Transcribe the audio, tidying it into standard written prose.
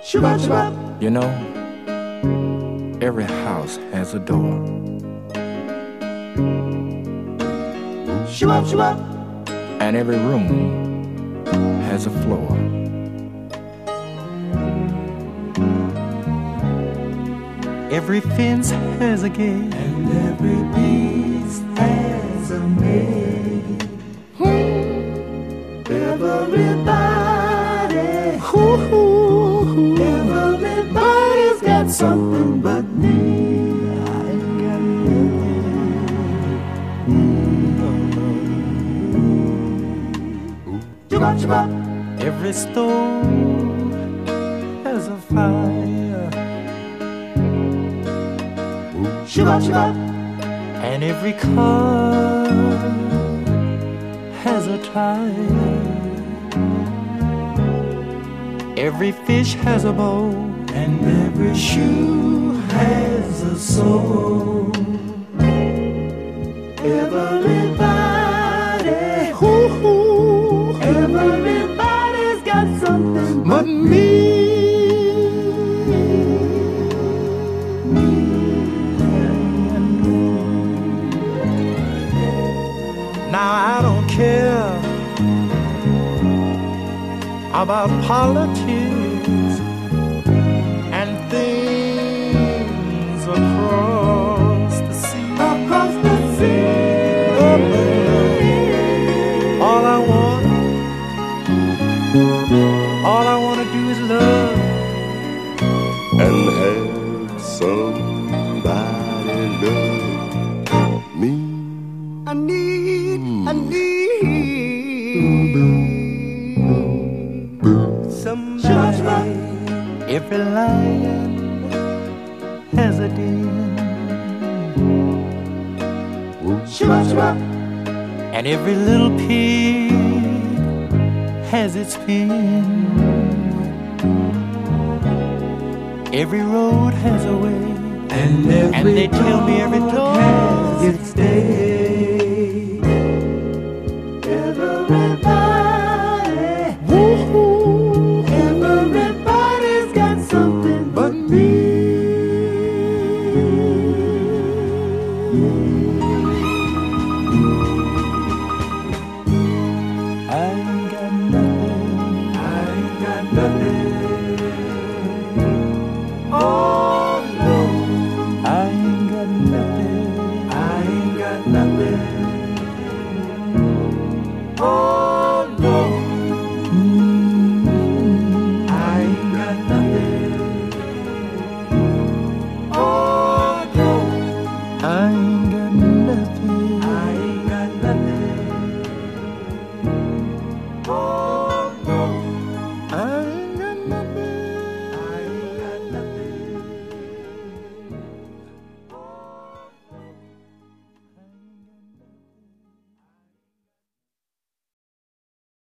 Shabbat, Shabbat. You know, every house has a door. Shabbat, Shabbat. And every room has a floor. Every fence has a gate, and every beast has a maid. Everybody's got something but me. I ain't got nothing. Shabbat, Shabbat. every stove has a fire, Shabbat, Shabbat. and every car has a tire. Every fish has a bow, And every shoe has a soul. Everybody's got something but me. now I don't care about politics and things across the sea. Across the sea. All I want to do is love and have somebody love me. I need somebody. Every lion has a den, Shabbat, Shabbat. and every little pig has its pen. Every road has a way, And they tell me every dog has its day. Everybody's got something but me. I ain't got nothing. I ain't got nothing. Oh no, I ain't got nothing. I ain't got nothing.